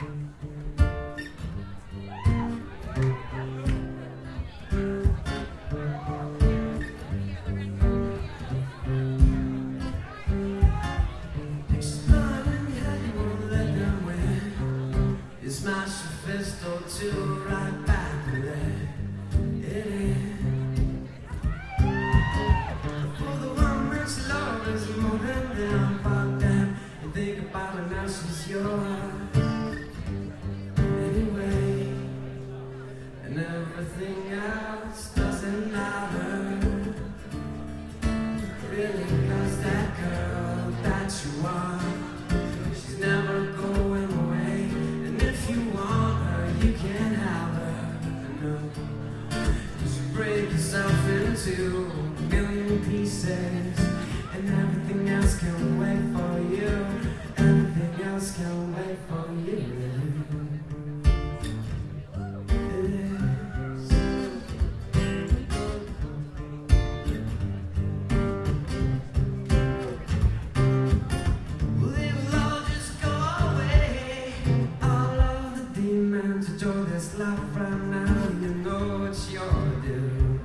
Smash the fist or two right back and let it in. For the one that's love is more than them. But then you think about it now she's yours anyway, and everything else doesn't matter really, 'cause that girl that you are, she's never going away. And if you want her, you can't have her. No, you should break yourself into a million pieces, and everything else can wait for you. Everything else can wait for you. Enjoy this life right now, you know what you're doing.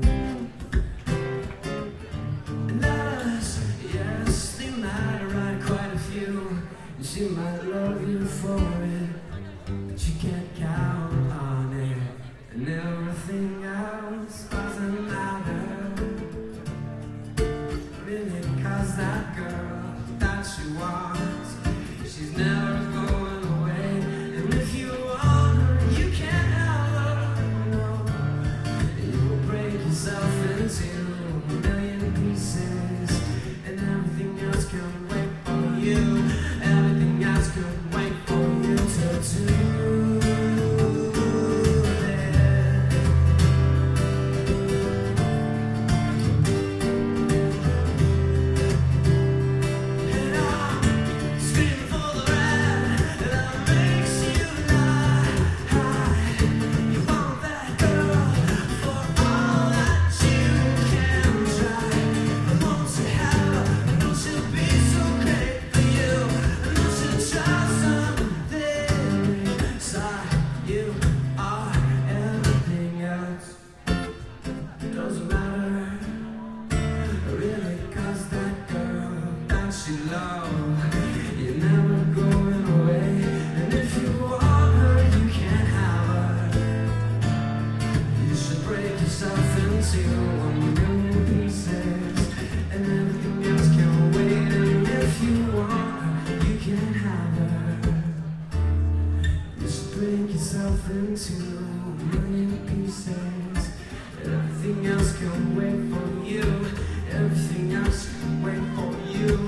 And us, yes, they might write quite a few, and she might love you for it, but you can't count on it, and everything else doesn't matter really, 'cause that girl that she wants, she's never going away. And if you into a million pieces, and everything else can wait for you. Everything else can wait for you to do it. And I'm screaming for the ride that makes you lie. You want that girl for all that you can try. I want to have her, I know she'll be so great for you. I know she'll try something inside. You are everything else. It doesn't matter really, 'cause that girl that you love, you're never going away. And if you want her, you can't have her. You should break yourself into a million pieces, and everything else can wait. And if you want her, you can have her. You should break yourself into a million pieces, and everything else can wait for you. Everything else can wait for you.